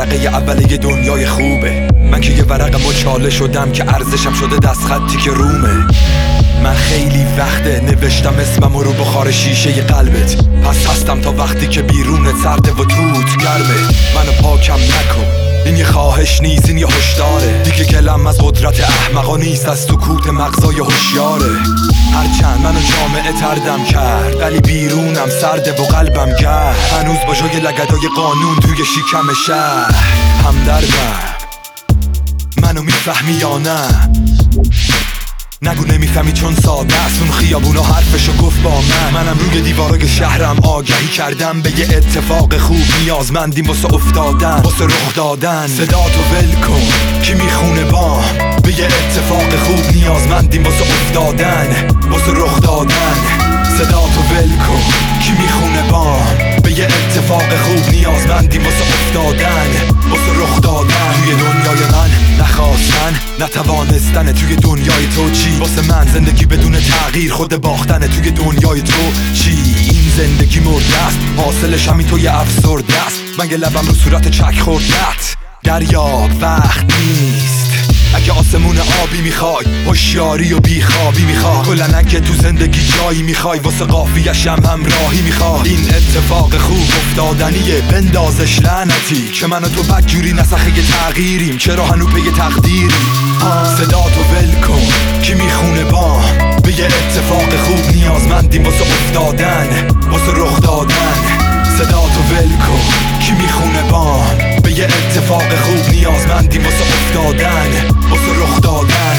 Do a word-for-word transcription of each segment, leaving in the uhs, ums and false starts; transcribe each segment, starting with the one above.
ورقه اوله دنیای خوبه. من که یه ورق مچاله شدم که ارزشم شده دست خطی که رومه. من خیلی وقته نوشتم اسمم رو بخار شیشه ی قلبت. پس هستم تا وقتی که بیرونت سرده و توت گرمه. منو پاکم نکن، این یه خواهش نیست، این یه هشداره. دیگه گلم از قدرت احمقا نیست، از سکوت مغزای هوشیاره. هرچند منو جامعه تردم کرد ولی بیرونم سرده و قلبم گرد. هنوز با جای لگدای قانون توی شکم شهر همدردم. منو میفهمی یا نه؟ نگو نمیفهمی چون ساده است. اون خیابونا حرفشو گفت با من. منم روی دیوارای شهرم آگهی کردم به یه اتفاق خوب. نیازمندیم واسه افتادن، واسه رخ دادن. صداتو ول کن کی میخونه بام به یه اتفاق خوب. نیازمندیم واسه افتادن، واسه رخ دادن. صداتو ول کن کی میخونه بام به یه اتفاق خوب. نیازمندیم واسه افتادن، واسه رخ دادن. توی دنیای من نخواستن نتوانستن، توی دنیای تو چی؟ واسه من زندگی بدون تغییر خود باختنه. توی دنیای تو چی؟ این زندگی مرده است، حاصلش همین توی افسرده است. من یه لبم رو صورت چک خوردت. دریاب وقت نیست اگه آسمون آبی میخوای، هوشیاری و بیخوابی میخوای. کلن که تو زندگی جایی میخوای، واسه قافیه‌ش هم همراهی میخوای. این اتفاق خوب افتادنیه، بندازش لعنتی که من و تو بدجوری نسخه تغییریم. چرا هنو پی تقدیری؟ صداتو ول کن کی میخونه بام به یه اتفاق خوب. نیازمندیم واسه افتادن، واسه رخ دادن. صداتو ول کن کی میخونه بام به یه اتفاق خوب. نیازمندیم واسه افتادن، واسه رخ دادن.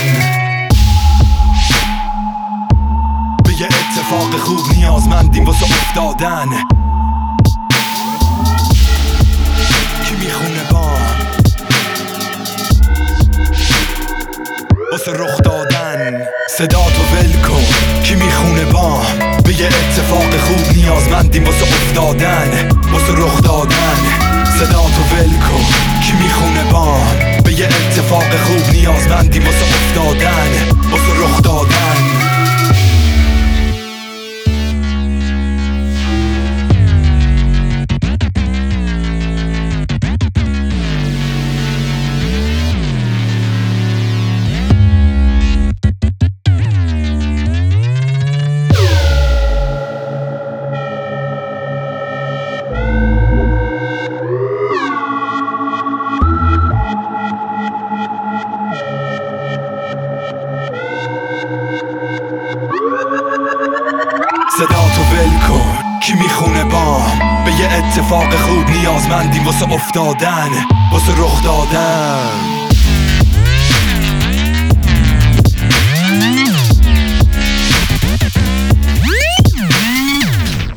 به یه اتفاق خوب. نیازمندیم واسه افتادن. کی میخونه بام واسه رخ دادن. صداتو ول کن کی میخونه بام به یه اتفاق خوب. نیازمندیم واسه افتادن، واسه رخ دادن. صداتو ول کن کی میخونه بام به یه اتفاق خوب. نیازمندیم واسه افتادن، واسه رخ دادن. صداتو ول کن کی میخونه بام به یه اتفاق خوب. نیازمندیم واسه افتادن، واسه رخ دادن.